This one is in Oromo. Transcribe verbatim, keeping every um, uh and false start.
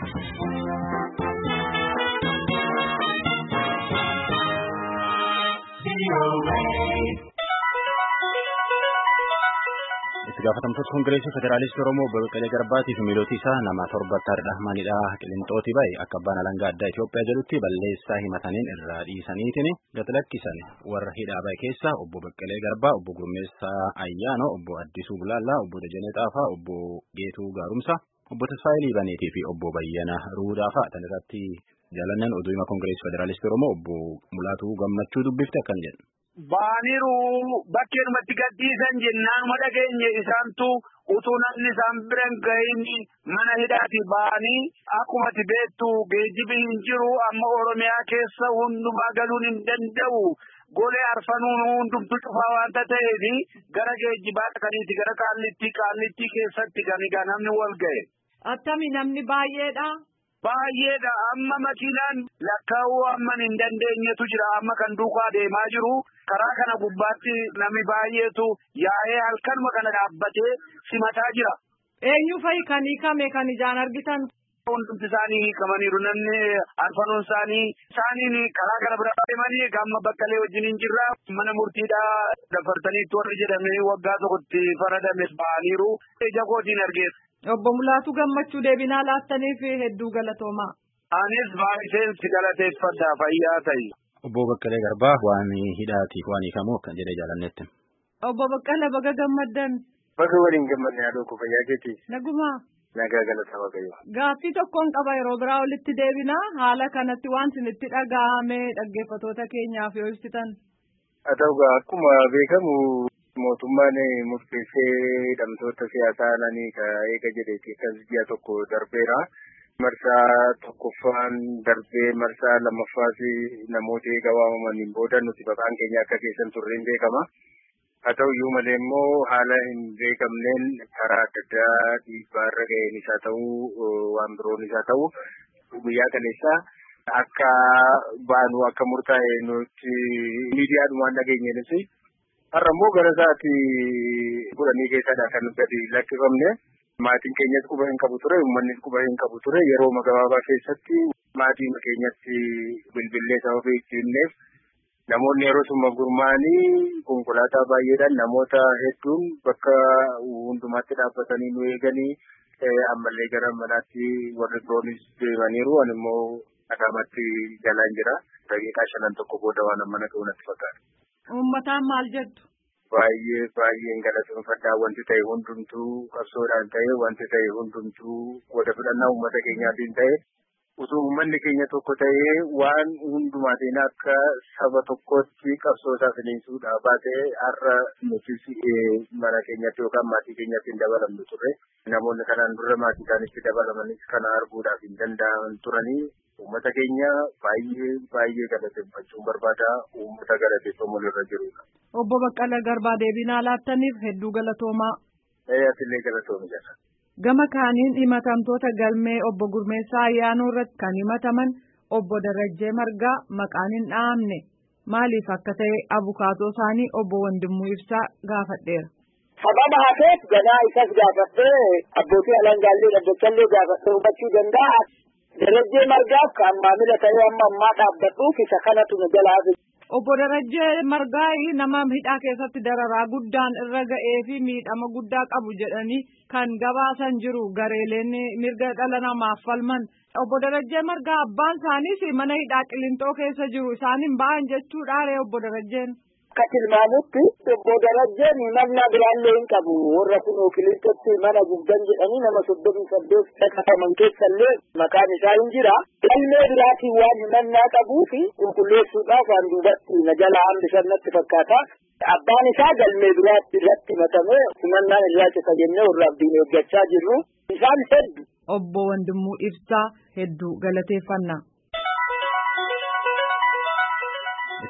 Itti gaafatamtoota Koongireesii Federaalistii Oromoo Obbo Baqqalee Garbaatii fi miilootii isaa nama torba tarra manidhaa Qilinxootii bahe akka abbaan alangaa addaa Itoophiyaa jedhutti balleessaa himataniin irraa dhiisaniitiin gad lakkisan. Warra hidhaa bahe keessa Obbo Baqqalee Garbaa, Obbo Gurmeessaa Ayyaanoo, Obbo Addisuu Bulaallaa, Obbo Dajanee Xaafaa, Obbo Geetuu Gaarumsaa, Obbo Tasfaayee Liibaneetii fi Obbo Bayyana Ruudaa fa'a. Tan irratti jaalannan oduu hima Koongireesii Federaalistii Oromoo Obbo Mulaatuu Gammachuu dubbifte akkan jedhu. Baaniru bakkeedumatti gadhiisan jennaanuma dhageenye isaantu utuu namni isaan biran ga'ini mana hidhaati ba'anii akkumatti beektu geejjibi hin jiru amma Oromiyaa keessa hundumaa galuun hin danda'u. Golee arfanuun hundumtu cufaa waanta ta'eef gara geejjibaa dhaqaniiti gara Qaallittii Qaallittii keessatti ganigaa namni wal ga'e. Attami namni baay'eedha. Baay'eedha amma makiinaan lakkaa'uu amma hin dandeenyetu jira amma kan duukaa deemaa jiru karaa kana gubbaatti namni baay'eetu yaa'ee halkanuma kana dhaabbatee simataa jira. Eenyu fa'i kan hiikame kan ijaan argitan? Hundumti isaanii hiikamaniiru namni arfanuun isaanii isaaniin karaa gara biraa deemanii gamma Baqqalee wajjin hin jirra mana murtiidhaa dafartaniitti warri jedhamee waggaa tokkotti faradames ba'aniiru ija kootiin argeessa. Obbo Mulaatuu Gammachuu deebinaa laattaniif hedduu galatoomaa. Anis baay'een si galateeffadha fayyaa ta'i. Obbo Baqqalee Garbaa waan hidhaatiif waan hiikamu kan jedhee jaalannetti. Obbo Baqqalee baga gammaddan. Baga waliin gammadne haa dhooku fayyaa keetii. Nagumaa. Nagaa galata waaqayyo. Gaaffii tokkoon qaba yeroo biraa walitti deebinaa haala kanatti waan isinitti dhaga'ame dhaggeeffatoota keenyaaf yoo ibsitan. Haa ta'u akkuma beekamu. Mootummaan murteessee hidhamtoota siyaasaa nanii ka eega jedheeti kan ji'a tokko darbeera. Marsaa tokkoffaan darbee marsaa lammaffaas namoota eega waamamaniin booda nuti baqaan keenya akka keessan turreen beekama. Haa ta'u iyyuu malee immoo haala hin beekamneen karaa adda addaa dhiibbaarra ga'een isaa ta'uu waan biroon isaa ta'uu guyyaa kaleessaa akka baanu akka murtaa'e nuti miidiyaadhumaan dhageenyenis. Har'a immoo gara sa'aatii kudhanii keessadha kan gadi lakkifamne maatiin keenyas quba hin qabu ture uummannis quba hin qabu ture yeroo gabaabaa keessatti maatiin keenyatti bilbilee sababa ittiinneef namoonni yeroo summa gurmaa'anii konkolaataa baay'eedhaan namoota hedduun bakka hundumaatti dhaabbatanii nu eeganii ammallee gara manaatti warri biroonis deemaniiru ani immoo dhagaamatti jalaan jira daqiiqaa shanan tokko booda waan mana ga'uunatti fakkaata. Uummataan maal jettu? Baay'ee baay'een galateeffadhaa wanti ta'e hundumtuu qabsoodhaan ta'e wanti ta'e hundumtuu qooda fudhannaa uummata keenyaatiin ta'e utuu uummanni keenya tokko ta'ee waan hundumaatiin akka saba tokkotti qabsoo isaa finiinsuudhaa baatee har'a nutis mana keenyatti yookaan maatii keenyatti hin dabalamnu turre namoonni kanaan dura maatii isaanitti dabalamanis kana arguudhaaf hin danda'an turanii. Uummata keenya baay'ee baay'ee galateeffachuun barbaada uummata galateeffamuun irra jirudha. Obbo Baqqalee Garbaa deebinaa laattaniif hedduu galatoomaa. Ee atillee galatoomi jala. Gama kaaniin himatamtoota galmee obbo Gurmeessaa Ayyaanoo irratti kan himataman obbo Darajjee Margaa maqaan hin dhahamne maaliif akka ta'e abukaatoo isaanii obbo Wandimmuu Ibsaa gaafadheera. Sababa hafeef ganaa isas gaafadhee abbootii alangaallee dhaddachallee gaafadhee hubachuu danda'a. Darajjee Margaaf kan maamila ta'ee amma ammaa dhaabbadhuuf isa kanatu nu jalaa fi. Obbo Darajjee Margaa nama hidhaa keessatti dararaa guddaan irra ga'ee fi miidhama guddaa qabu jedhanii kan gabaasan jiru gareeleen mirga dhala namaaf falman. Obbo Darajjee Margaa abbaan isaaniis mana hidhaa Qilinxoo keessa jiru isaan hin ba'an jechuudha ree obbo Darajjeen. Akka tilmaamutti obbo Darajjeen namna biraallee hin qabu warra kun Qilinxootti mana guddan jedhanii nama soddomii saddeet kakataman keessallee maqaan isaa hin jira. Galmee biraatiin waan himannaa qabuu fi qulqulleessuudhaaf waan duubatti na jalaa hambisan natti fakkaata. Abbaan isaa galmee biraatti irratti himatamee himannaan irraa cita jennee warra abdiin eeggachaa jirru. Isaan hedduu. Obbo Wandimmuu Ibsaa hedduu galateeffannaa.